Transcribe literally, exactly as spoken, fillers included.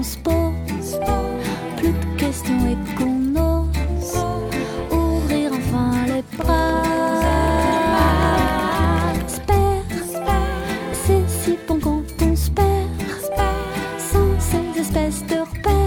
se pose plus de questions et qu'on ose ouvrir enfin les bras. Espère, c'est si bon quand on se perd sans ces espèces de repères.